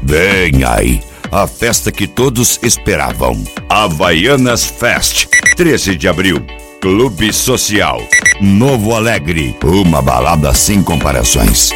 Vem aí, a festa que todos esperavam. Havaianas Fest, 13 de abril. Clube Social, Novo Alegre. Uma balada sem comparações.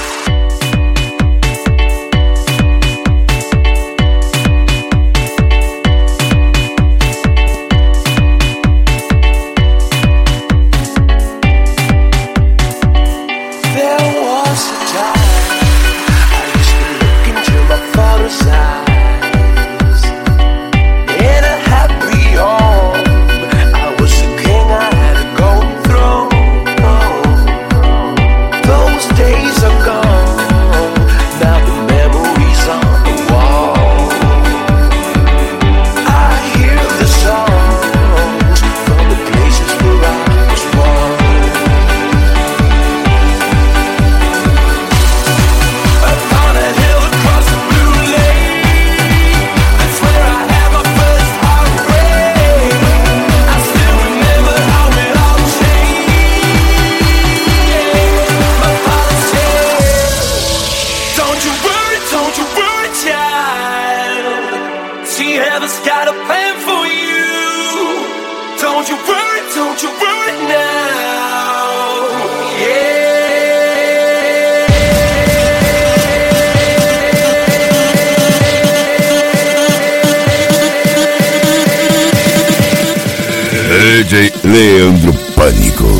DJ Leandro Pânico.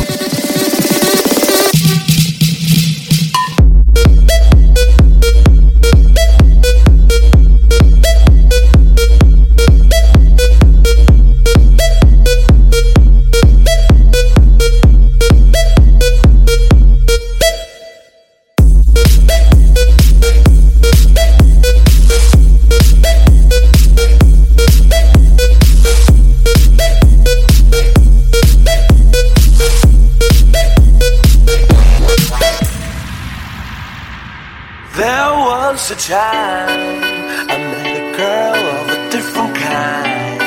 A time I met a girl of a different kind.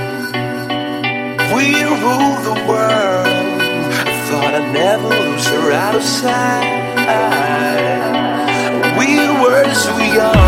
We rule the world. I thought I'd never lose her out of sight. We were so young.